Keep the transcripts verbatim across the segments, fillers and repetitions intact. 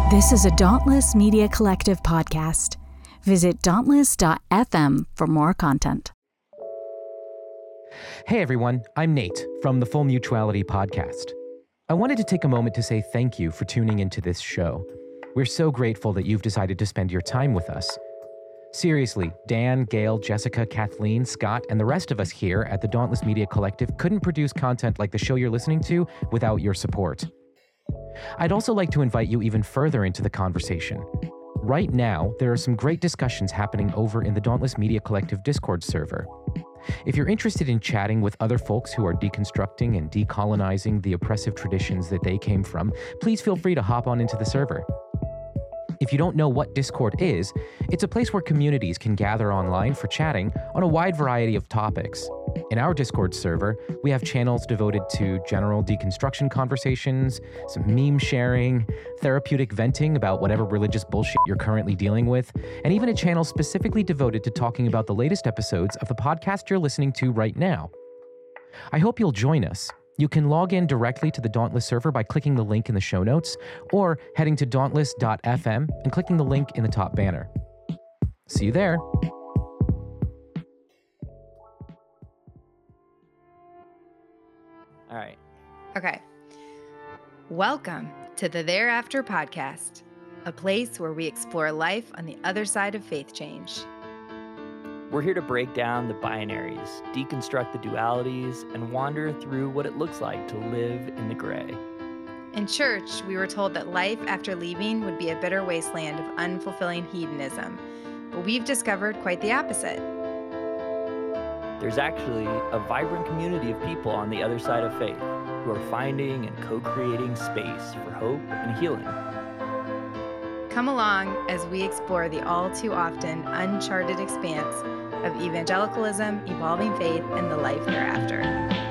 This is a Dauntless Media Collective podcast. Visit dauntless dot f m for more content. Hey everyone, I'm Nate from the Full Mutuality podcast. I wanted to take a moment to say thank you for tuning into this show. We're so grateful that you've decided to spend your time with us. Seriously, Dan, Gail, Jessica, Kathleen, Scott, and the rest of us here at the Dauntless Media Collective couldn't produce content like the show you're listening to without your support. I'd also like to invite you even further into the conversation. Right now, there are some great discussions happening over in the Dauntless Media Collective Discord server. If you're interested in chatting with other folks who are deconstructing and decolonizing the oppressive traditions that they came from, please feel free to hop on into the server. If you don't know what Discord is, it's a place where communities can gather online for chatting on a wide variety of topics. In our Discord server, we have channels devoted to general deconstruction conversations, some meme sharing, therapeutic venting about whatever religious bullshit you're currently dealing with, and even a channel specifically devoted to talking about the latest episodes of the podcast you're listening to right now. I hope you'll join us. You can log in directly to the Dauntless server by clicking the link in the show notes, or heading to dauntless dot f m and clicking the link in the top banner. See you there. All right. Okay. Welcome to the Thereafter podcast, a place where we explore life on the other side of faith change. We're here to break down the binaries, deconstruct the dualities, and wander through what it looks like to live in the gray. In church, we were told that life after leaving would be a bitter wasteland of unfulfilling hedonism, but we've discovered quite the opposite. There's actually a vibrant community of people on the other side of faith who are finding and co-creating space for hope and healing. Come along as we explore the all too often uncharted expanse of evangelicalism, evolving faith, and the life thereafter.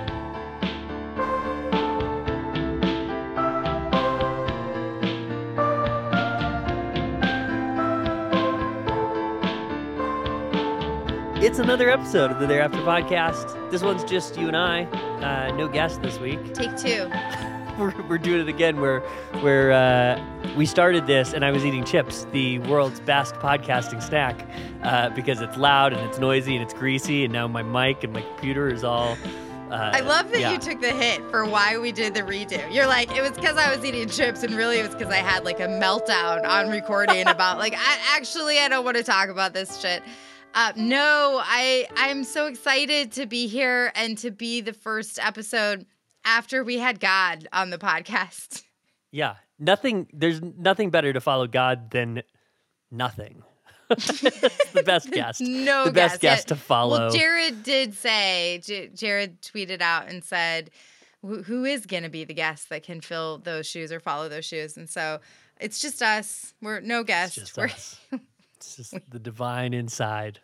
It's another episode of the Thereafter podcast. This one's just you and I. Uh, no guest this week. Take two. we're, we're doing it again where, where uh, we started this and I was eating chips, the world's best podcasting snack, uh, because it's loud and it's noisy and it's greasy, and now my mic and my computer is all... Uh, I love that yeah. you took the hit for why we did the redo. You're like, it was because I was eating chips, and really it was because I had like a meltdown on recording about like, I actually, I don't want to talk about this shit. Uh, no, I I'm so excited to be here and to be the first episode after we had God on the podcast. Yeah, nothing. There's nothing better to follow God than nothing. It's the best guest. No, the best guest yeah. to follow. Well, Jared did say. J- Jared tweeted out and said, "Who is going to be the guest that can fill those shoes or follow those shoes?" And so it's just us. We're no guests. It's just We're, us. It's just the divine inside.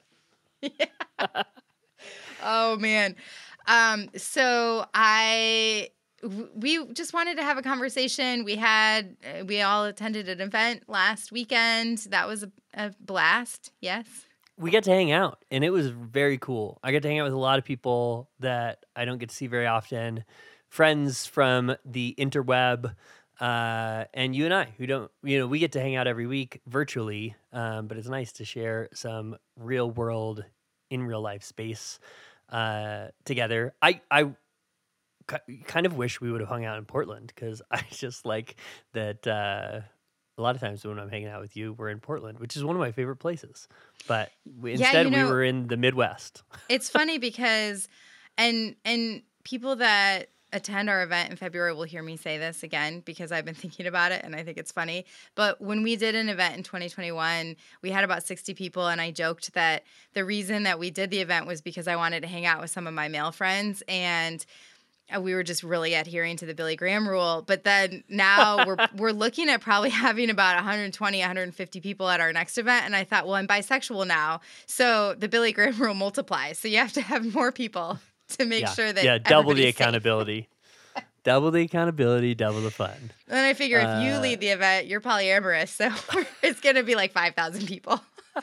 Yeah. Oh man. Um, so I, we just wanted to have a conversation. We had, we all attended an event last weekend. That was a, a blast. Yes. We got to hang out, and it was very cool. I got to hang out with a lot of people that I don't get to see very often, friends from the interweb, uh, and you and I, who don't, you know, we get to hang out every week virtually, um, but it's nice to share some real world, in real life space uh, together. I, I kind of wish we would have hung out in Portland, because I just like that uh, a lot of times when I'm hanging out with you, we're in Portland, which is one of my favorite places. But we, Yeah, instead, you know, we were in the Midwest. It's funny because, and and people that attend our event in February will hear me say this again, because I've been thinking about it and I think it's funny. But when we did an event in twenty twenty-one, we had about sixty people, and I joked that the reason that we did the event was because I wanted to hang out with some of my male friends, and we were just really adhering to the Billy Graham rule. But then now we're we're looking at probably having about one hundred twenty, one hundred fifty people at our next event. And I thought, well, I'm bisexual now, so the Billy Graham rule multiplies. So you have to have more people to make yeah. sure that yeah, double the everybody's safe. accountability, double the accountability, double the fun. And then I figure if uh, you lead the event, you're polyamorous, so it's gonna be like five thousand people.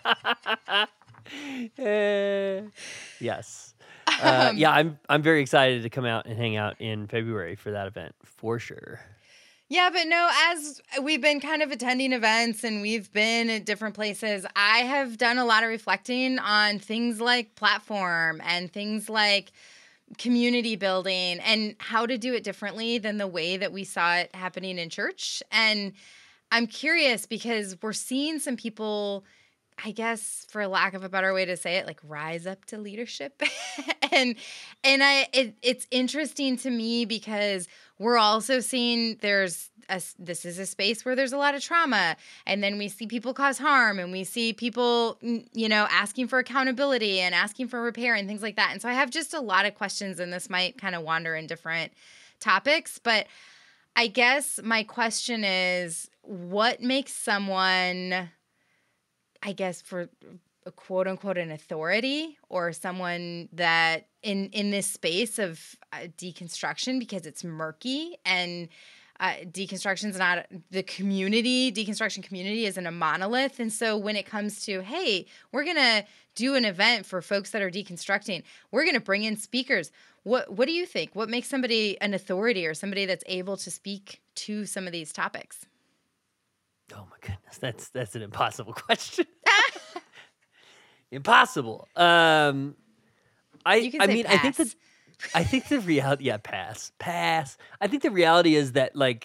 uh, yes. Uh, Um, yeah, I'm I'm very excited to come out and hang out in February for that event, for sure. Yeah, but no, as we've been kind of attending events and we've been at different places, I have done a lot of reflecting on things like platform and things like community building and how to do it differently than the way that we saw it happening in church. And I'm curious because we're seeing some people, I guess, for lack of a better way to say it, like rise up to leadership. and and I it, it's interesting to me because we're also seeing there's a, this is a space where there's a lot of trauma, and then we see people cause harm, and we see people, you know, asking for accountability and asking for repair and things like that. And so I have just a lot of questions, and this might kind of wander in different topics, but I guess my question is, what makes someone, I guess, for a quote unquote an authority or someone that in in this space of uh, deconstruction, because it's murky and uh, deconstruction is not the community. Deconstruction community isn't a monolith. And so when it comes to, hey, we're going to do an event for folks that are deconstructing, we're going to bring in speakers. What what do you think? What makes somebody an authority or somebody that's able to speak to some of these topics? Oh my goodness, that's that's an impossible question. Impossible. Um, I You can I say mean, I think pass. that I think the reality, yeah, pass, pass. I think the reality is that like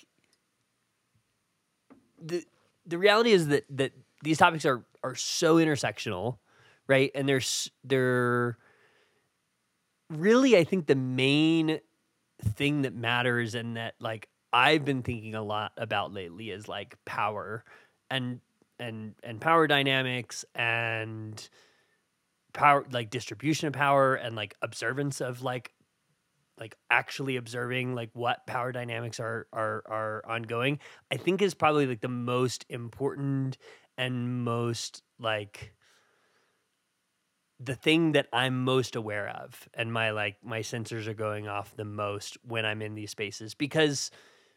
the the reality is that that these topics are are so intersectional, right? And there's they're really, I think the main thing that matters and that like I've been thinking a lot about lately is like power and and and power dynamics and power, like distribution of power and like observance of like like actually observing like what power dynamics are are are ongoing, I think is probably like the most important and most like the thing that I'm most aware of, and my like my sensors are going off the most when I'm in these spaces, because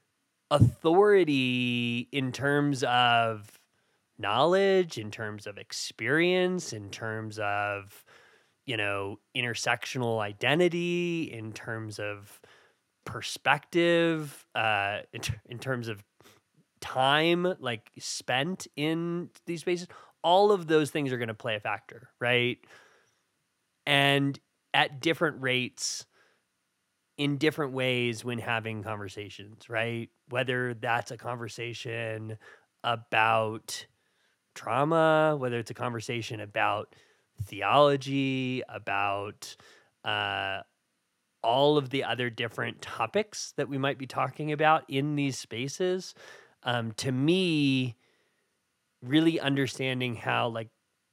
authority in terms of knowledge, in terms of experience, in terms of, you know, intersectional identity, in terms of perspective, uh, in, ter- in terms of time, like spent in these spaces, all of those things are going to play a factor, right? And at different rates, in different ways when having conversations, right? Whether that's a conversation about trauma, whether it's a conversation about theology, about uh, all of the other different topics that we might be talking about in these spaces. Um, to me, really understanding how like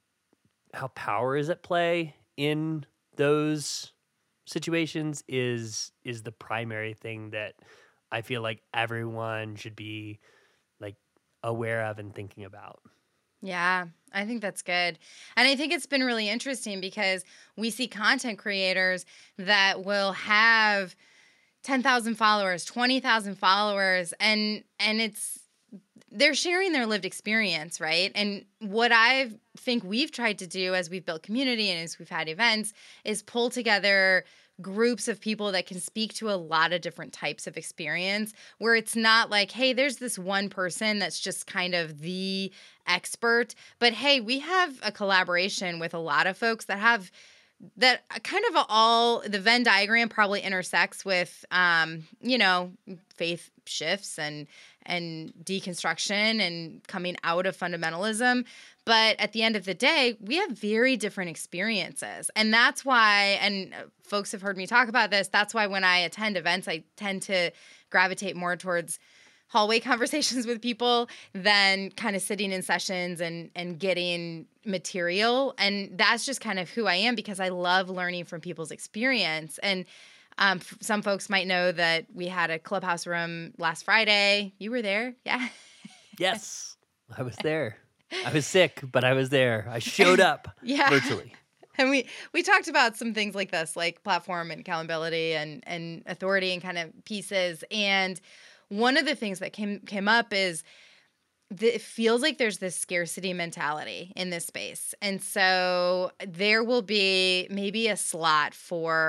how power is at play in those situations is is the primary thing that I feel like everyone should be like aware of and thinking about. Yeah, I think that's good. And I think it's been really interesting because we see content creators that will have ten thousand followers, twenty thousand followers, and and it's they're sharing their lived experience, right? And what I think we've tried to do as we've built community and as we've had events is pull together groups of people that can speak to a lot of different types of experience, where it's not like, hey, there's this one person that's just kind of the expert, but hey, we have a collaboration with a lot of folks that have that kind of all, the Venn diagram probably intersects with, um, you know, faith shifts and and deconstruction and coming out of fundamentalism. But at the end of the day, we have very different experiences. And that's why, and folks have heard me talk about this, that's why when I attend events, I tend to gravitate more towards hallway conversations with people than kind of sitting in sessions and and getting material. And that's just kind of who I am, because I love learning from people's experience. And um, f- some folks might know that we had a Clubhouse room last Friday. You were there, yeah? Yes, I was there. I was sick, but I was there. I showed up Yeah. virtually. And we we talked about some things like this, like platform and accountability and and authority and kind of pieces. And one of the things that came came up is the, it feels like there's this scarcity mentality in this space. And so there will be maybe a slot for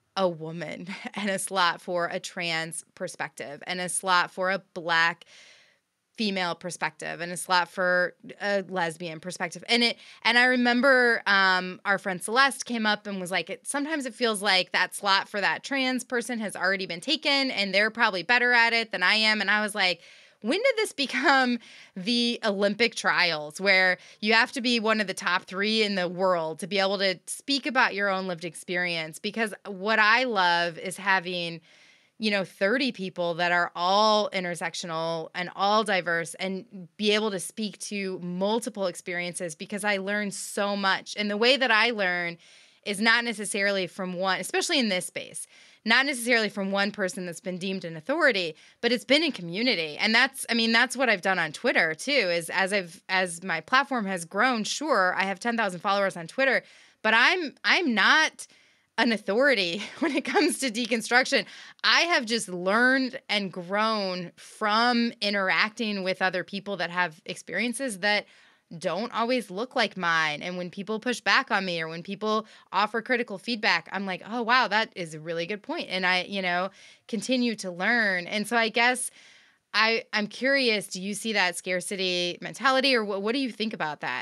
a woman and a slot for a trans perspective and a slot for a Black female perspective and a slot for a lesbian perspective. And it, and I remember um, our friend Celeste came up and was like, it, sometimes it feels like that slot for that trans person has already been taken and they're probably better at it than I am. And I was like, when did this become the Olympic trials where you have to be one of the top three in the world to be able to speak about your own lived experience? Because what I love is having, you know, thirty people that are all intersectional and all diverse and be able to speak to multiple experiences, because I learn so much. And the way that I learn is not necessarily from one, especially in this space, not necessarily from one person that's been deemed an authority, but it's been in community. And that's, I mean, that's what I've done on Twitter too, is as I've, as my platform has grown, sure, I have ten thousand followers on Twitter, but I'm, I'm not an authority when it comes to deconstruction. I have just learned and grown from interacting with other people that have experiences that don't always look like mine. And when people push back on me or when people offer critical feedback, I'm like, oh, wow, that is a really good point. And I, you know, continue to learn. And so I guess I, I'm curious, do you see that scarcity mentality, or what, what do you think about that?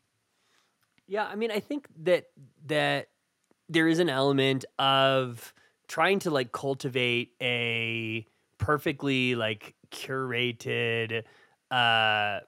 Yeah, I mean, I think that that there is an element of trying to like cultivate a perfectly like curated uh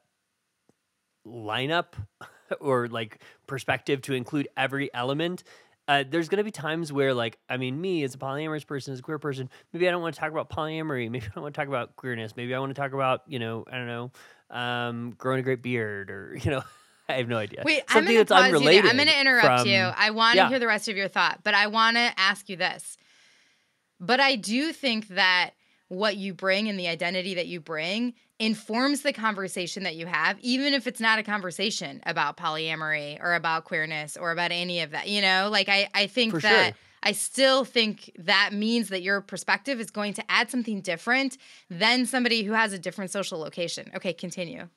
lineup or like perspective to include every element. Uh, there's going to be times where, like, I mean, me as a polyamorous person, as a queer person, maybe I don't want to talk about polyamory. Maybe I don't want to talk about queerness. Maybe I want to talk about, you know, I don't know, um, growing a great beard, or, you know, I have no idea. Wait, Something I'm going to that's pause unrelated you there. I'm going to interrupt from, you. I want to yeah. hear the rest of your thought, but I want to ask you this. But I do think that what you bring and the identity that you bring informs the conversation that you have, even if it's not a conversation about polyamory or about queerness or about any of that, you know, like I, I think For that sure. I still think that means that your perspective is going to add something different than somebody who has a different social location. Okay, continue.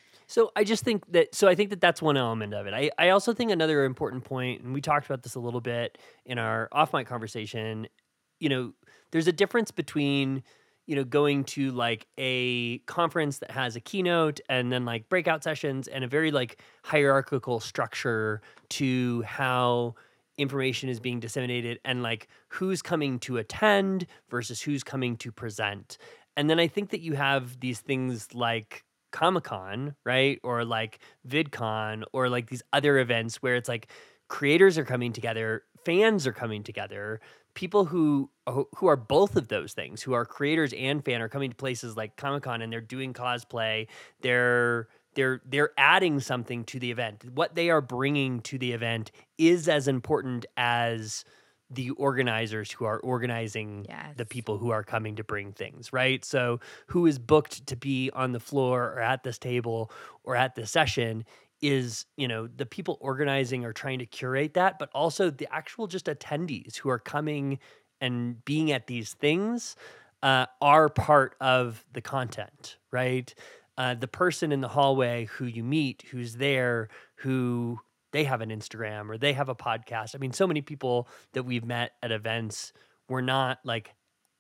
So I just think that, so I think that that's one element of it. I, I also think another important point, and we talked about this a little bit in our off-mic conversation, you know, there's a difference between, you know, going to like a conference that has a keynote and then like breakout sessions and a very like hierarchical structure to how information is being disseminated and like who's coming to attend versus who's coming to present. And then I think that you have these things like Comic-Con, right? Or like VidCon, or like these other events where it's like creators are coming together, fans are coming together, people who who are both of those things, who are creators and fan, are coming to places like Comic-Con and they're doing cosplay. They're they're they're adding something to the event. What they are bringing to the event is as important as the organizers who are organizing Yes. the people who are coming to bring things, right? So who is booked to be on the floor or at this table or at this session is, you know, the people organizing are trying to curate that, but also the actual just attendees who are coming and being at these things uh, are part of the content, right? Uh, the person in the hallway who you meet, who's there, who they have an Instagram or they have a podcast. I mean, so many people that we've met at events were not like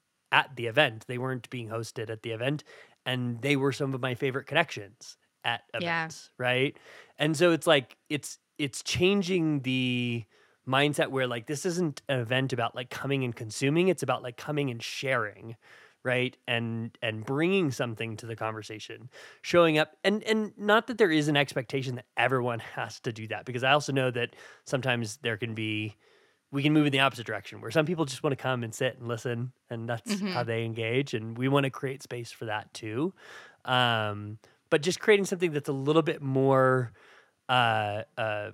at the event. They weren't being hosted at the event, and they were some of my favorite connections at events, yeah. right? And so it's like, it's it's changing the mindset where like this isn't an event about like coming and consuming. It's about like coming and sharing, right? And and bringing something to the conversation, showing up. And and not that there is an expectation that everyone has to do that, because I also know that sometimes there can be, we can move in the opposite direction where some people just want to come and sit and listen, and that's mm-hmm. how they engage. And we want to create space for that too. Um, but just creating something that's a little bit more uh, uh,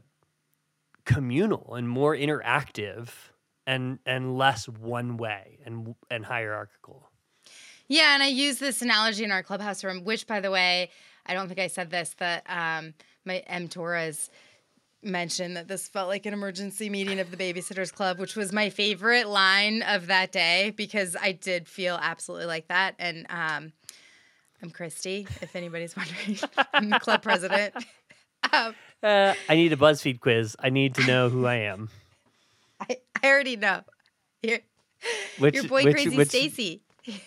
communal and more interactive and and less one way and and hierarchical. Yeah, and I use this analogy in our clubhouse room, which, by the way, I don't think I said this, that um, my M. Torres mentioned that this felt like an emergency meeting of the Babysitters Club, which was my favorite line of that day, because I did feel absolutely like that. And um, I'm Christy, if anybody's wondering. I'm the club president. um, uh, I need a BuzzFeed quiz. I need to know who I am. I, I already know. your, Which, your boy which, Crazy which, Stacy.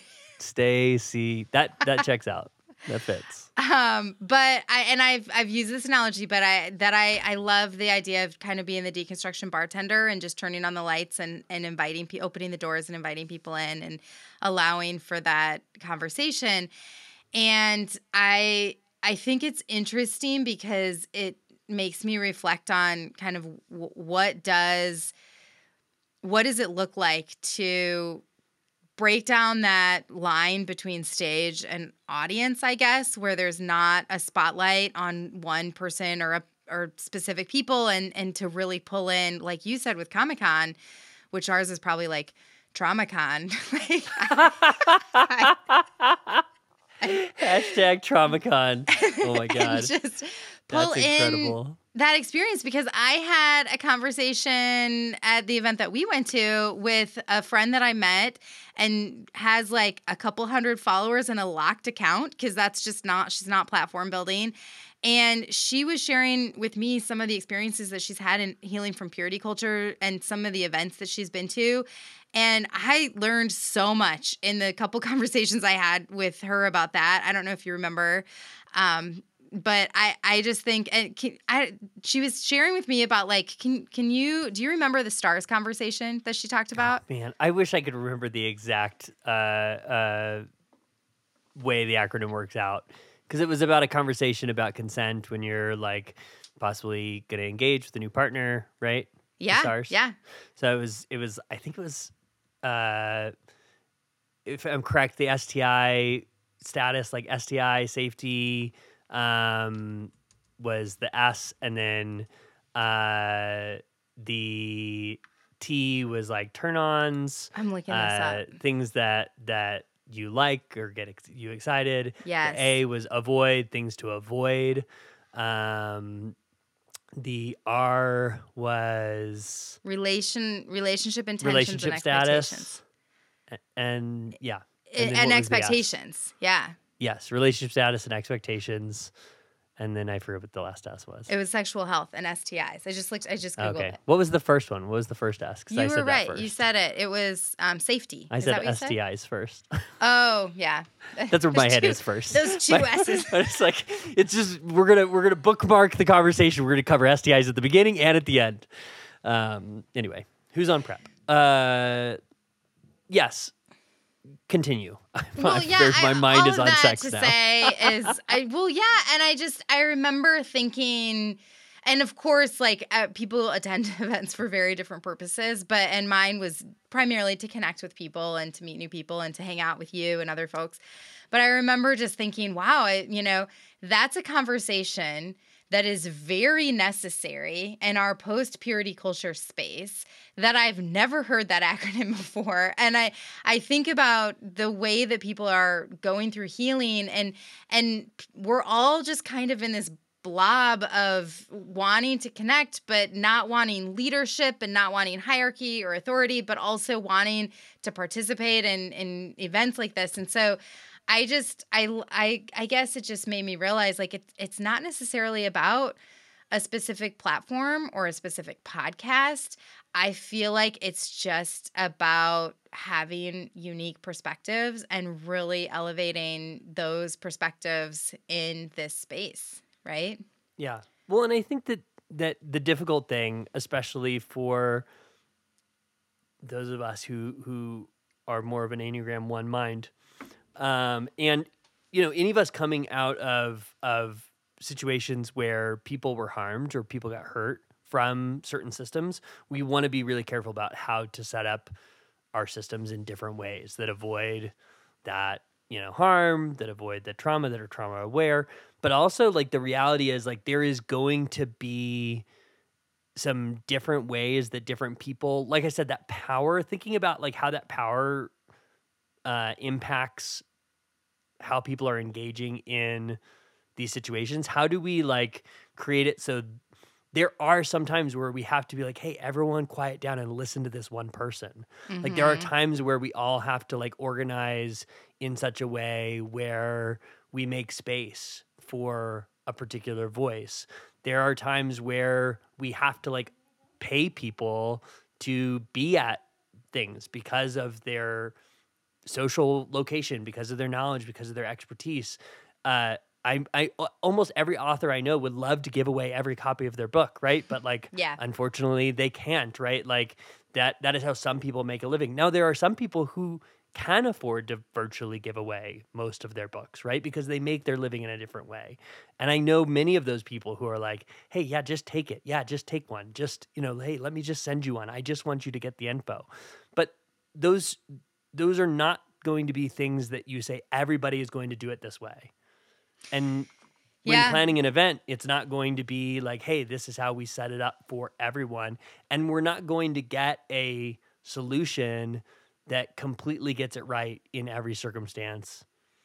Stacy. That that checks out. That fits. Um, but I and I've I've used this analogy, but I that I I love the idea of kind of being the deconstruction bartender and just turning on the lights and and inviting pe- opening the doors and inviting people in and allowing for that conversation. And I I think it's interesting because it makes me reflect on kind of w- what does what does it look like to break down that line between stage and audience, I guess, where there's not a spotlight on one person or a or specific people, and and to really pull in, like you said with Comic-Con, which ours is probably like TraumaCon. Like, I, I, Hashtag TraumaCon. Oh my God. and just pull That's in incredible. that experience, because I had a conversation at the event that we went to with a friend that I met and has like a couple hundred followers and a locked account, because that's just not, she's not platform building. And she was sharing with me some of the experiences that she's had in healing from purity culture and some of the events that she's been to. And I learned so much in the couple conversations I had with her about that. I don't know if you remember, um, but I, I just think, and can, I, she was sharing with me about like, can, can you, do you remember the stars conversation that she talked about? Oh, man, I wish I could remember the exact uh, uh, way the acronym works out, because it was about a conversation about consent when you're like possibly going to engage with a new partner, right? The Yeah. stars. Yeah. So it was, it was, I think it was, uh, if I'm correct, the S T I status, like S T I safety, um, was the S, and then uh, the T was like turn-ons. I'm looking this uh, up. Things that that you like or get ex- you excited. Yes. The A was avoid, things to avoid. Um, the R was Relation, relationship intentions relationship and expectations. status. A- And yeah. And, then and what was the S? expectations. Yeah. Yes, relationship status and expectations. And then I forget what the last S was. It was sexual health and S T Is. I just looked, I just Googled Okay. it. What was the first one? What was the first S? 'Cause You I were said right. that first. You said it. It was um, safety. I Is said that what you S T Is first. Oh, yeah. That's where my Those head two- is first. Those two My- S's. But it's like it's just we're gonna we're gonna bookmark the conversation. We're gonna cover S T Is at the beginning and at the end. Um. Anyway, who's on prep? Uh. Yes. Continue. Well, yeah, There's- my I, mind all is of on that sex to now. say is, I well, yeah, and I just I remember thinking, and of course, like uh, people attend events for very different purposes, but and mine was primarily to connect with people and to meet new people and to hang out with you and other folks. But I remember just thinking, wow, I, you know, that's a conversation that is very necessary in our post-purity culture space that I've never heard that acronym before. And I, I think about the way that people are going through healing, and and we're all just kind of in this blob of wanting to connect, but not wanting leadership and not wanting hierarchy or authority, but also wanting to participate in, in events like this. And so I just, I, I, I guess it just made me realize, like, it's it's not necessarily about a specific platform or a specific podcast. I feel like it's just about having unique perspectives and really elevating those perspectives in this space, right? Yeah. Well, and I think that that the difficult thing, especially for those of us who who are more of an Enneagram one mind, um, and you know, any of us coming out of of situations where people were harmed or people got hurt from certain systems, we want to be really careful about how to set up our systems in different ways that avoid that, you know, harm, that avoid the trauma, that are trauma aware. But also, like, the reality is, like, there is going to be some different ways that different people, like I said, that power, thinking about like how that power uh, impacts how people are engaging in these situations. How do we like create it so there are some times where we have to be like, hey, everyone quiet down and listen to this one person. Mm-hmm. Like there are times where we all have to like organize in such a way where we make space for a particular voice. There are times where we have to like pay people to be at things because of their social location, because of their knowledge, because of their expertise. Uh, I, I almost every author I know would love to give away every copy of their book, right? But like, Yeah. unfortunately, they can't, right? Like that. That is how some people make a living. Now, there are some people who can afford to virtually give away most of their books, right? Because they make their living in a different way. And I know many of those people who are like, hey, yeah, just take it. Yeah, just take one. Just, you know, hey, let me just send you one. I just want you to get the info. But those those are not going to be things that you say everybody is going to do it this way. And when Yeah. planning an event, it's not going to be like, hey, this is how we set it up for everyone. And we're not going to get a solution that completely gets it right in every circumstance,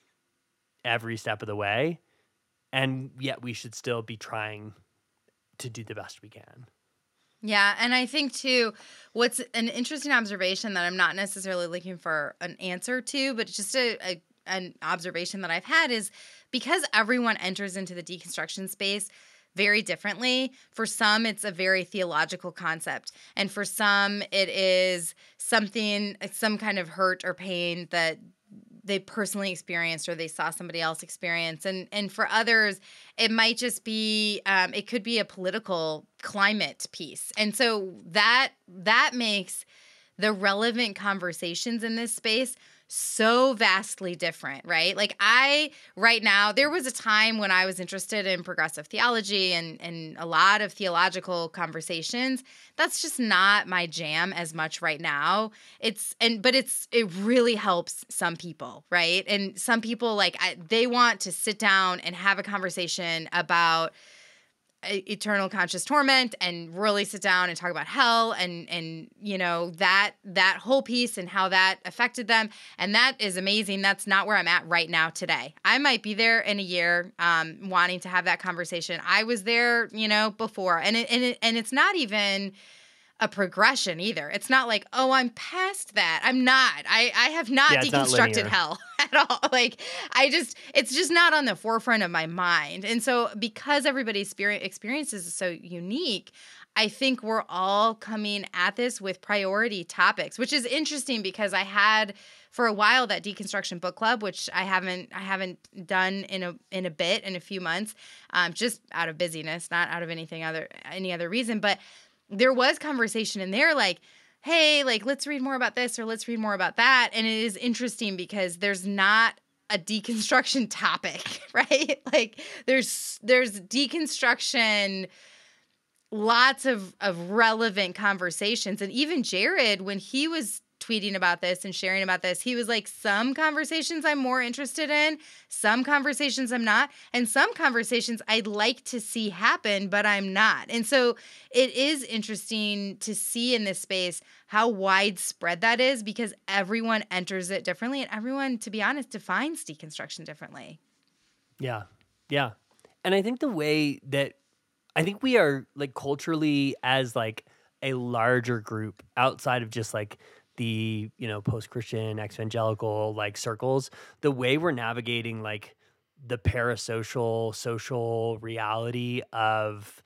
every step of the way. And yet we should still be trying to do the best we can. Yeah, and I think too, what's an interesting observation that I'm not necessarily looking for an answer to, but just a, a an observation that I've had is because everyone enters into the deconstruction space very differently. For some, it's a very theological concept, and for some, it is something, some kind of hurt or pain that they personally experienced or they saw somebody else experience. And and for others, it might just be, um, it could be a political climate piece. And so that that makes the relevant conversations in this space so vastly different, right? Like I, right now, there was a time when I was interested in progressive theology and, and a lot of theological conversations. That's just not my jam as much right now. It's, and, but it's, it really helps some people, right? And some people like, I, they want to sit down and have a conversation about eternal conscious torment and really sit down and talk about hell and and you know that that whole piece and how that affected them, and that is amazing. That's not where I'm at right now today. I might be there in a year um wanting to have that conversation. I was there, you know, before, and it, and it, and it's not even a progression either. It's not like, oh, I'm past that. I'm not. I, I have not Yeah, it's not deconstructed linear. hell at all. Like, I just, it's just not on the forefront of my mind. And so because everybody's spirit experiences is so unique, I think we're all coming at this with priority topics, which is interesting because I had for a while that deconstruction book club, which I haven't I haven't done in a in a bit, in a few months, um, just out of busyness, not out of anything other any other reason. But there was conversation in there like, hey, like, let's read more about this or let's read more about that. And it is interesting because there's not a deconstruction topic, right? Like there's there's deconstruction, lots of, of relevant conversations. And even Jared, when he was tweeting about this and sharing about this, he was like, some conversations I'm more interested in, some conversations I'm not, and some conversations I'd like to see happen, but I'm not. And so it is interesting to see in this space how widespread that is because everyone enters it differently and everyone, to be honest, defines deconstruction differently. Yeah. Yeah. And I think the way that I think we are like culturally as like a larger group outside of just like the, you know, post-Christian evangelical like circles, the way we're navigating like the parasocial social reality of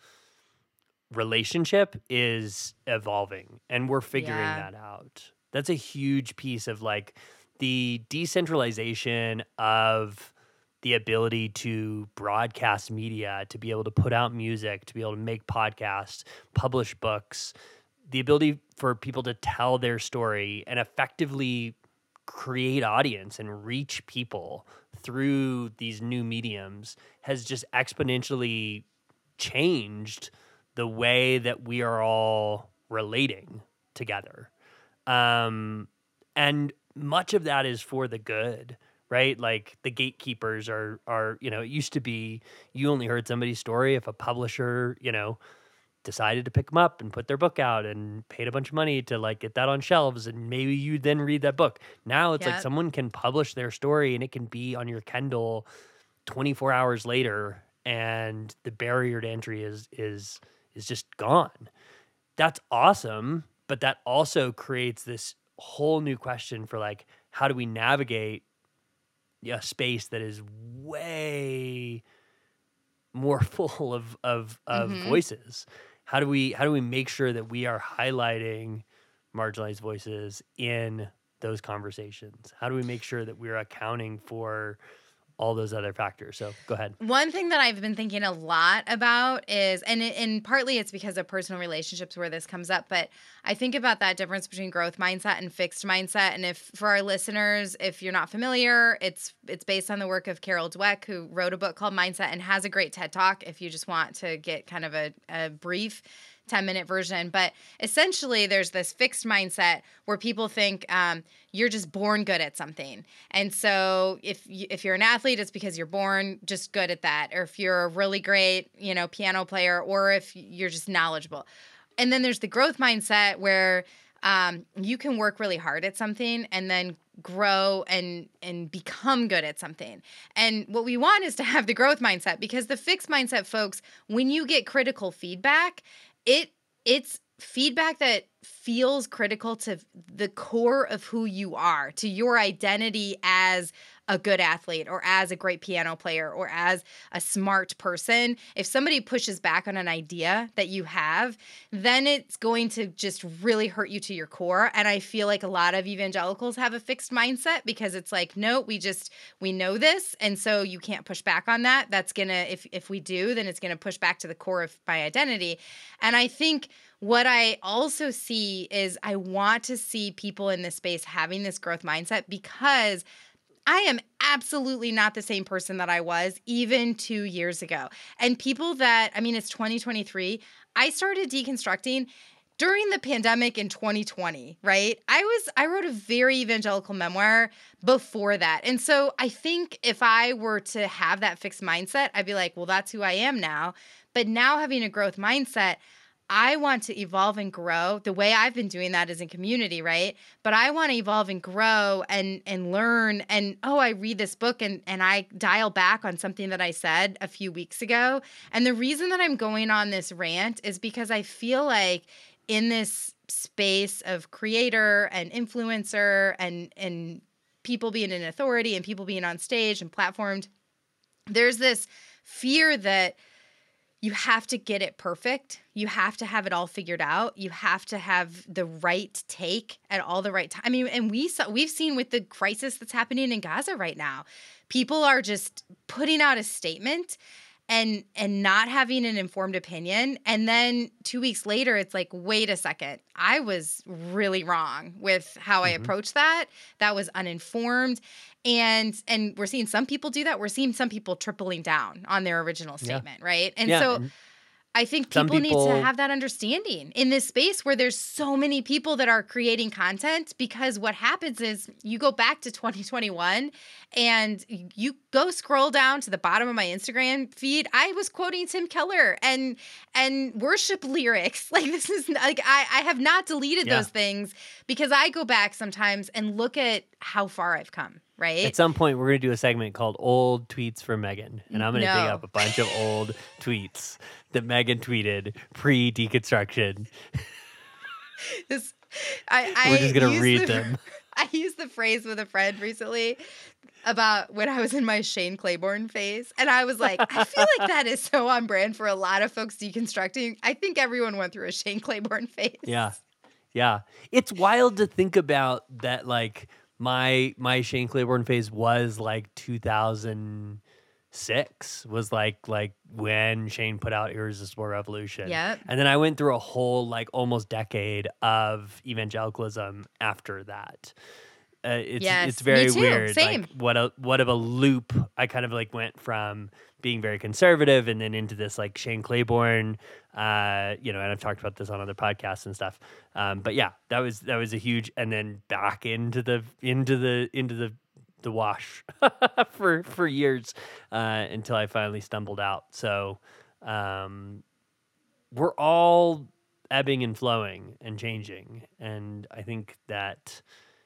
relationship is evolving and we're figuring Yeah. that out. That's a huge piece of like the decentralization of the ability to broadcast media, to be able to put out music, to be able to make podcasts, publish books, the ability for people to tell their story and effectively create audience and reach people through these new mediums has just exponentially changed the way that we are all relating together. Um, and much of that is for the good, right? Like the gatekeepers are, are, you know, it used to be you only heard somebody's story if a publisher, you know, decided to pick them up and put their book out and paid a bunch of money to like get that on shelves and maybe you then read that book. Now it's like Yep. someone can publish their story and it can be on your Kindle twenty-four hours later and the barrier to entry is is is just gone. That's awesome, but that also creates this whole new question for like how do we navigate a space that is way more full of of of Mhm. voices. How do we how do we make sure that we are highlighting marginalized voices in those conversations? How do we make sure that we're accounting for all those other factors? So go ahead. One thing that I've been thinking a lot about is, and and partly it's because of personal relationships where this comes up, but I think about that difference between growth mindset and fixed mindset. And if for our listeners, if you're not familiar, it's it's based on the work of Carol Dweck, who wrote a book called Mindset and has a great TED Talk if you just want to get kind of a, a brief ten minute version. But essentially there's this fixed mindset where people think um, you're just born good at something. And so if, you, if you're an athlete, it's because you're born just good at that. Or if you're a really great, you know, piano player, or if you're just knowledgeable. And then there's the growth mindset where um, you can work really hard at something and then grow and and become good at something. And what we want is to have the growth mindset, because the fixed mindset folks, when you get critical feedback, it it's feedback that feels critical to the core of who you are, to your identity as a good athlete or as a great piano player or as a smart person. If somebody pushes back on an idea that you have, then it's going to just really hurt you to your core. And I feel like a lot of evangelicals have a fixed mindset because it's like, no, we just, we know this. And so you can't push back on that. That's going to, if, if we do, then it's going to push back to the core of my identity. And I think what I also see is I want to see people in this space having this growth mindset, because I am absolutely not the same person that I was even two years ago. And people that, I mean, it's twenty twenty-three. I started deconstructing during the pandemic in twenty twenty, right? I was, I wrote a very evangelical memoir before that. And so I think if I were to have that fixed mindset, I'd be like, well, that's who I am now. But now having a growth mindset, I want to evolve and grow. The way I've been doing that is in community, right? But I want to evolve and grow and and learn. And, oh, I read this book and, and I dial back on something that I said a few weeks ago. And the reason that I'm going on this rant is because I feel like in this space of creator and influencer and, and people being in authority and people being on stage and platformed, there's this fear that you have to get it perfect. You have to have it all figured out. You have to have the right take at all the right time. I mean, and we saw, we've seen with the crisis that's happening in Gaza right now, people are just putting out a statement and and not having an informed opinion. And then two weeks later, it's like, wait a second, I was really wrong with how I mm-hmm. approached that. That was uninformed. And and we're seeing some people do that. We're seeing some people tripling down on their original statement, yeah. right? And yeah, so and I think people, people need to have that understanding in this space where there's so many people that are creating content, because what happens is you go back to twenty twenty-one and you go scroll down to the bottom of my Instagram feed. I was quoting Tim Keller and and worship lyrics. Like this is like I, I have not deleted yeah. those things, because I go back sometimes and look at how far I've come. Right. At some point, we're going to do a segment called Old Tweets for Megan. And I'm going to no. dig up a bunch of old tweets that Megan tweeted pre-deconstruction. This, I, I we're just going to read the, them. I used the phrase with a friend recently about when I was in my Shane Claiborne phase. And I was like, I feel like that is so on brand for a lot of folks deconstructing. I think everyone went through a Shane Claiborne phase. Yeah. Yeah. It's wild to think about that, like, My my Shane Claiborne phase was like two thousand six, was like like when Shane put out Irresistible Revolution. Yeah. And then I went through a whole like almost decade of evangelicalism after that. Uh, it's yes, it's very me too. weird. Same. Like what a what of a loop. I kind of like went from being very conservative and then into this like Shane Claiborne, uh, you know, and I've talked about this on other podcasts and stuff. Um, but yeah, that was that was a huge, and then back into the into the into the the wash for for years uh, until I finally stumbled out. So um, we're all ebbing and flowing and changing, and I think that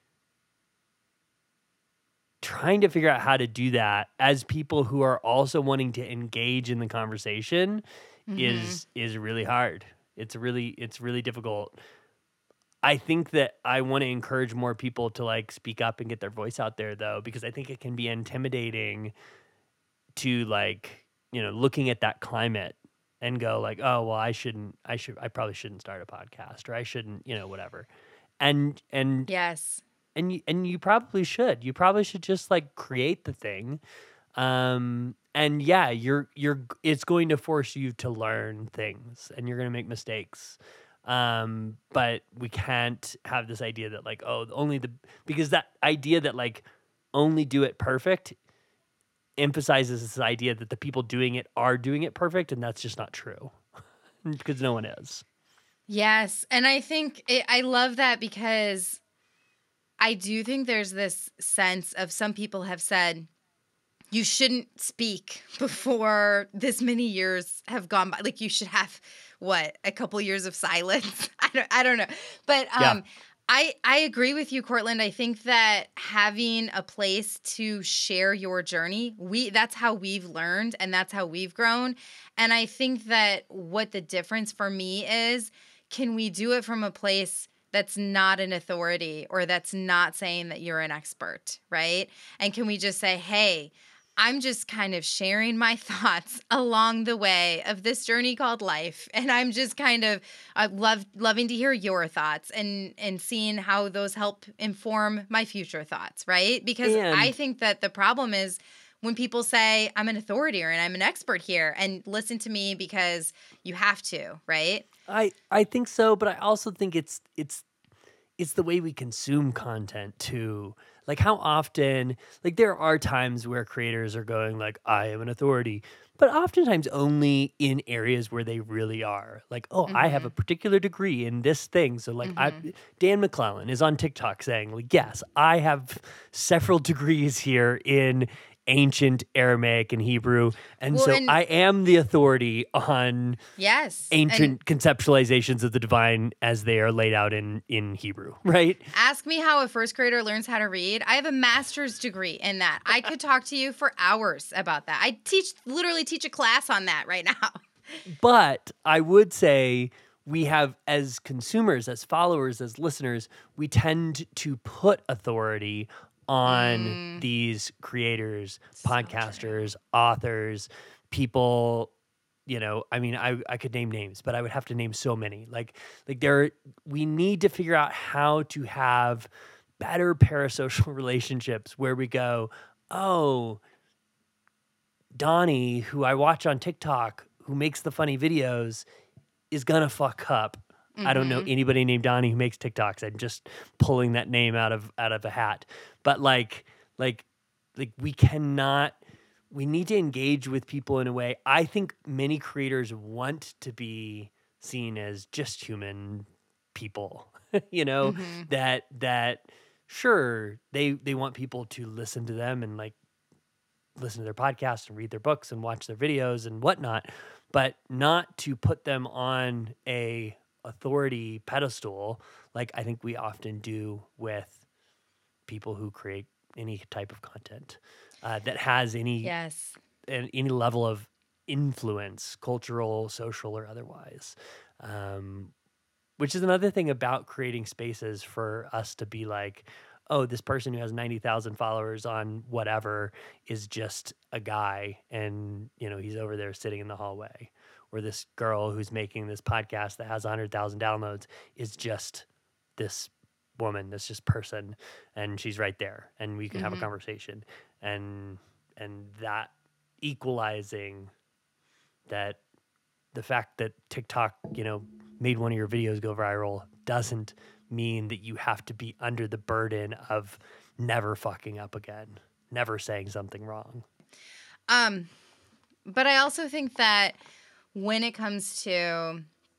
trying to figure out how to do that as people who are also wanting to engage in the conversation mm-hmm. is is really hard. It's really it's really difficult. I think that I want to encourage more people to like speak up and get their voice out there, though, because I think it can be intimidating to like, you know, looking at that climate and go like, oh, well, I shouldn't, I should, I probably shouldn't start a podcast, or I shouldn't, you know, whatever. and and Yes. and you, and you probably should. You probably should just like create the thing. Um, and yeah, you're you're it's going to force you to learn things, and you're going to make mistakes. Um, but we can't have this idea that like, oh, only the because that idea that like only do it perfect emphasizes this idea that the people doing it are doing it perfect, and that's just not true because no one is. Yes, and I think it, I love that because I do think there's this sense of some people have said you shouldn't speak before this many years have gone by. Like you should have what, a couple years of silence. I don't I don't know. But um Yeah. I I agree with you, Cortland. I think that having a place to share your journey, we that's how we've learned and that's how we've grown. And I think that what the difference for me is, can we do it from a place that's not an authority or that's not saying that you're an expert, right? And can we just say, hey, I'm just kind of sharing my thoughts along the way of this journey called life. And I'm just kind of I love loving to hear your thoughts and and seeing how those help inform my future thoughts, right? Because And- I think that the problem is when people say I'm an authority or and I'm an expert here and listen to me because you have to, right? I I think so, but I also think it's it's it's the way we consume content too. Like how often, like there are times where creators are going like, I am an authority, but oftentimes only in areas where they really are. Like, oh, I have a particular degree in this thing. So like I, Dan McClellan is on TikTok saying like, yes, I have several degrees here in ancient Aramaic and Hebrew. And Well, so and- I am the authority on Yes. ancient conceptualizations of the divine as they are laid out in, in Hebrew, right? Ask me how a first grader learns how to read. I have a master's degree in that. I could talk to you for hours about that. I teach, literally teach a class on that right now. But I would say we have, as consumers, as followers, as listeners, we tend to put authority on these creators, podcasters, authors, people. You know, I mean, I, I could name names, but I would have to name so many. Like, like there, we need to figure out how to have better parasocial relationships where we go, oh, Donnie, who I watch on TikTok, who makes the funny videos, is gonna fuck up. I don't know anybody named Donnie who makes TikToks. I'm just pulling that name out of out of a hat. But like, like, like we cannot. We need to engage with people in a way. I think many creators want to be seen as just human people. you know, that that sure they they want people to listen to them and like listen to their podcasts and read their books and watch their videos and whatnot, but not to put them on a authority pedestal like I think we often do with people who create any type of content uh, that has any Yes. an- any level of influence, cultural, social, or otherwise. Um, which is another thing about creating spaces for us to be like, oh, this person who has ninety thousand followers on whatever is just a guy and, you know, he's over there sitting in the hallway. Or this girl who's making this podcast that has one hundred thousand downloads is just this woman, this just person, and she's right there, and we can have a conversation. And and that equalizing that the fact that TikTok, you know, made one of your videos go viral doesn't mean that you have to be under the burden of never fucking up again, never saying something wrong. Um, but I also think that when it comes to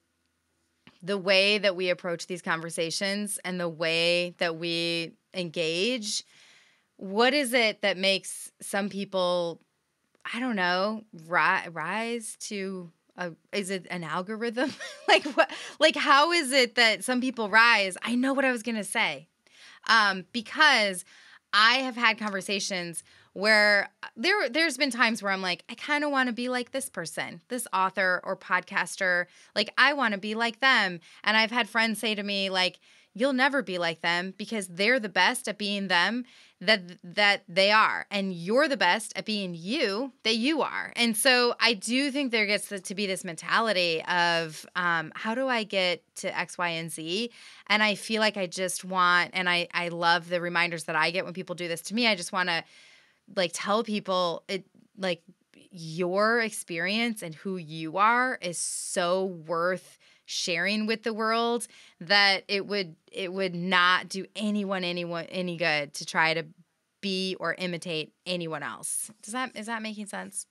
the way that we approach these conversations and the way that we engage, what is it that makes some people, I don't know, ri- rise to a, is it an algorithm? like what, like how is it that some people rise? I know what I was going to say. Um, because I have had conversations where there there's been times where I'm like, I kind of want to be like this person, this author or podcaster. Like I want to be like them. And I've had friends say to me like, you'll never be like them because they're the best at being them that that they are, and you're the best at being you that you are. And so I do think there gets to be this mentality of um, how do I get to X, Y, and Z? And I feel like I just want, and I I love the reminders that I get when people do this to me. I just want to like tell people it like your experience and who you are is so worth sharing with the world that it would it would not do anyone anyone any good to try to be or imitate anyone else. Does that is that making sense?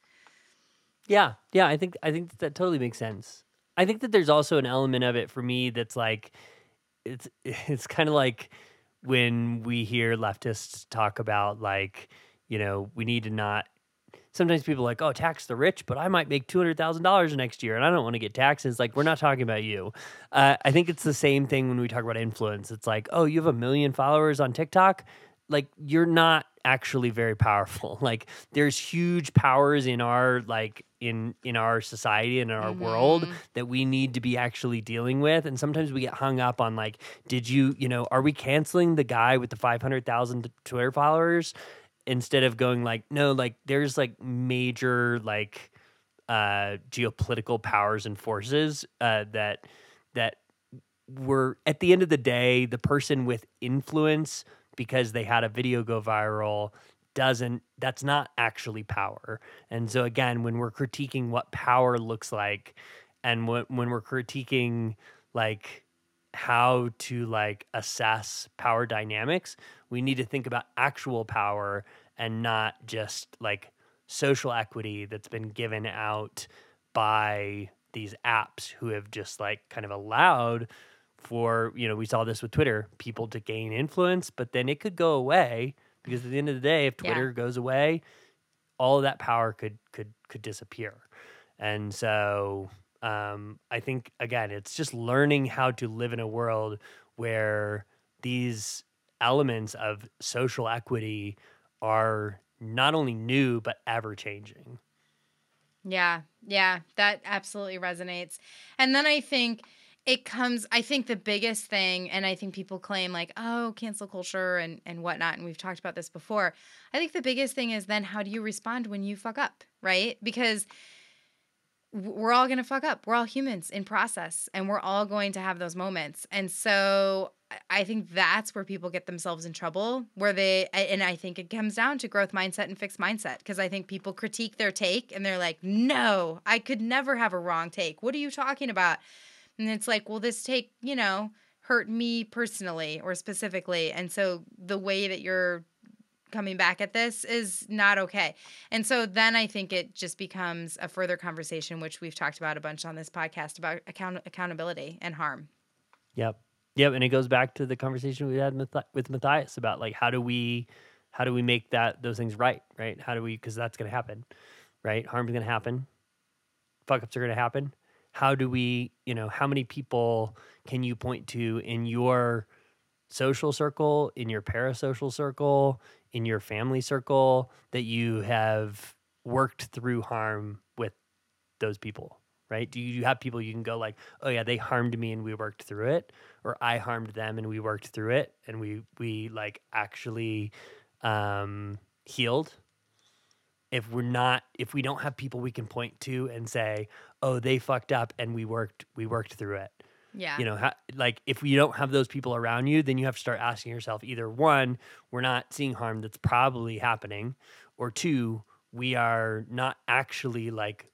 Yeah, yeah, I think I think that, that totally makes sense. I think that there's also an element of it for me that's like it's it's kind of like when we hear leftists talk about like, you know, we need to not. Sometimes people are like, oh, tax the rich, but I might make two hundred thousand dollars next year and I don't want to get taxes. Like, we're not talking about you. Uh, I think it's the same thing when we talk about influence. It's like, oh, you have a million followers on TikTok. Like, you're not actually very powerful. Like, there's huge powers in our, like, in, in our society and in our Mm-hmm. world that we need to be actually dealing with. And sometimes we get hung up on, like, did you, you know, are we canceling the guy with the five hundred thousand Twitter followers? Instead of going like, no, like there's like major like uh, geopolitical powers and forces uh, that that were at the end of the day, the person with influence because they had a video go viral doesn't, that's not actually power. And so again, when we're critiquing what power looks like and when, when we're critiquing like how to like assess power dynamics, we need to think about actual power and not just like social equity that's been given out by these apps who have just like kind of allowed for, you know, we saw this with Twitter, people to gain influence, but then it could go away because at the end of the day, if Twitter Yeah. goes away, all of that power could could could disappear. And so um, I think, again, it's just learning how to live in a world where these elements of social equity are not only new, but ever changing. Yeah, yeah, that absolutely resonates. And then I think it comes, I think the biggest thing, and I think people claim like, oh, cancel culture and, and whatnot, and we've talked about this before. I think the biggest thing is then how do you respond when you fuck up, right? Because we're all going to fuck up. We're all humans in process, and we're all going to have those moments. And so I think that's where people get themselves in trouble, where they, and I think it comes down to growth mindset and fixed mindset, because I think people critique their take and they're like, no, I could never have a wrong take. What are you talking about? And it's like, well, this take, you know, hurt me personally or specifically. And so the way that you're coming back at this is not okay. And so then I think it just becomes a further conversation, which we've talked about a bunch on this podcast, about account- accountability and harm. Yep. Yep. And it goes back to the conversation we had with, with Matthias about like, how do we, how do we make that, those things right? Right. How do we, cause that's going to happen, right? Harm's going to happen. Fuck ups are going to happen. How do we, you know, how many people can you point to in your social circle, in your parasocial circle, in your family circle that you have worked through harm with those people, right? Do you have people you can go like, oh yeah, they harmed me and we worked through it, or I harmed them and we worked through it and we we like actually um, healed? If we're not, if we don't have people we can point to and say, oh, they fucked up and we worked we worked through it. Yeah. You know, ha- like if you don't have those people around you, then you have to start asking yourself either one, we're not seeing harm that's probably happening, or two, we are not actually like,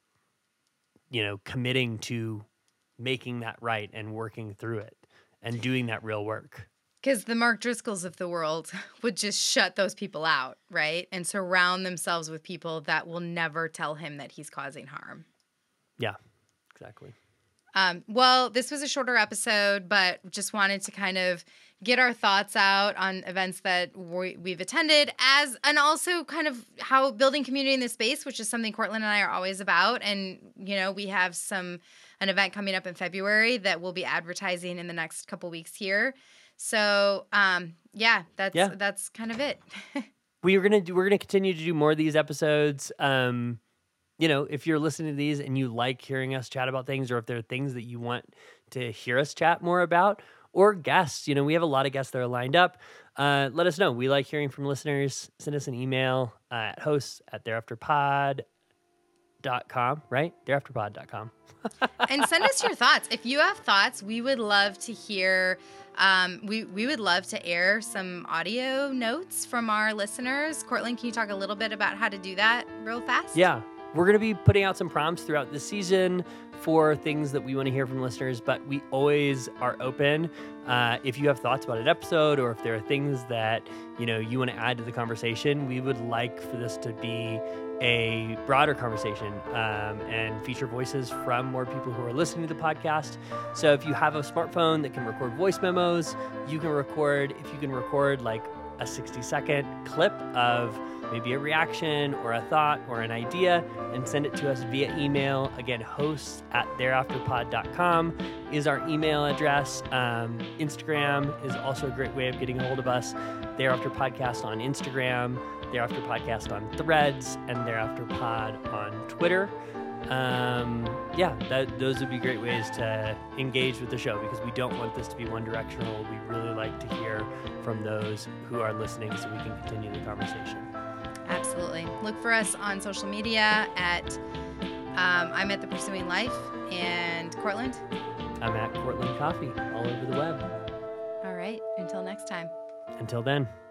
you know, committing to making that right and working through it and doing that real work. Because the Mark Driscolls of the world would just shut those people out, right? And surround themselves with people that will never tell him that he's causing harm. Yeah, exactly. Um, well, this was a shorter episode, but just wanted to kind of get our thoughts out on events that we, we've attended, as and also kind of how building community in this space, which is something Courtland and I are always about. And, you know, we have some an event coming up in February that we'll be advertising in the next couple weeks here. So, um, yeah, that's Yeah. that's kind of it. We are gonna do. We're gonna continue to do more of these episodes. Um, you know, if you're listening to these and you like hearing us chat about things, or if there are things that you want to hear us chat more about, or guests. You know, we have a lot of guests that are lined up. Uh, let us know. We like hearing from listeners. Send us an email uh, at hosts at thereafterpod dot com, right? thereafterpod dot com. And send us your thoughts. If you have thoughts, we would love to hear. Um, we, we would love to air some audio notes from our listeners. Courtland, can you talk a little bit about how to do that real fast? Yeah. We're going to be putting out some prompts throughout the season for things that we want to hear from listeners, but we always are open. Uh, if you have thoughts about an episode, or if there are things that, you know, you want to add to the conversation, we would like for this to be a broader conversation um, and feature voices from more people who are listening to the podcast. So if you have a smartphone that can record voice memos, you can record, if you can record like a sixty second clip of maybe a reaction or a thought or an idea, and send it to us via email. Again, hosts at thereafterpod dot com is our email address. Um, Instagram is also a great way of getting a hold of us. Thereafter Podcast on Instagram, Thereafter Podcast on Threads, and Thereafter Pod on Twitter. Um, yeah, that, those would be great ways to engage with the show, because we don't want this to be one directional. We really like to hear from those who are listening so we can continue the conversation. Absolutely. Look for us on social media at um, I'm at The Pursuing Life, and Courtland. I'm at Courtland Coffee all over the web. All right. Until next time. Until then.